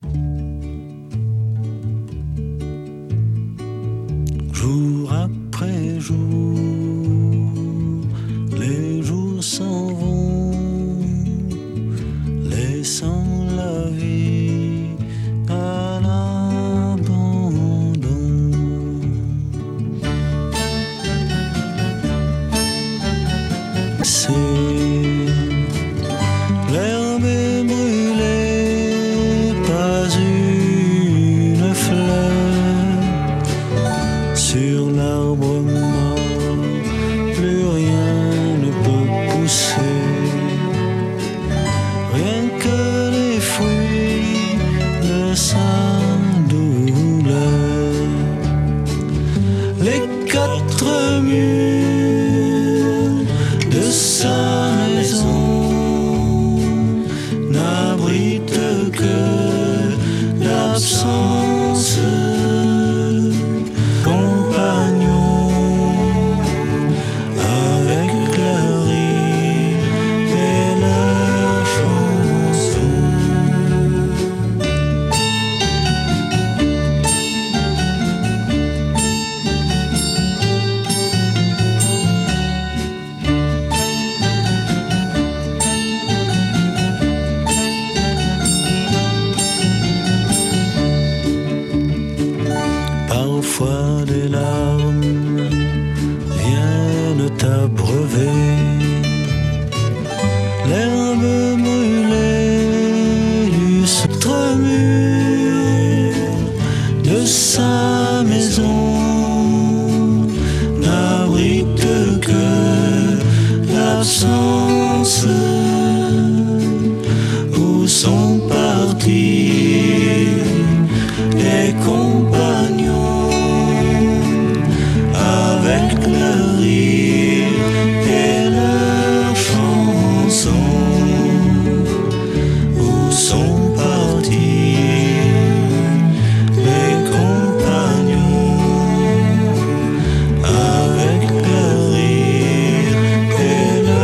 Jour après jour, les jours s'en vont, laissant la vie à l'abandon. C'est l'herbe est brûlée, pas une fleur sur l'arbre mort, plus rien ne peut pousser, rien que les fruits de sa douleur. Les quatre murs de sa maison n'abritent que l'absence. Compagnons avec leur rire et leur chanson. Parfois des larmes viennent t'abreuver, l'herbe brûlée du centre-mur de sa maison n'abrite que l'absence. Où sont partis les compagnons avec leur rire et leur chanson?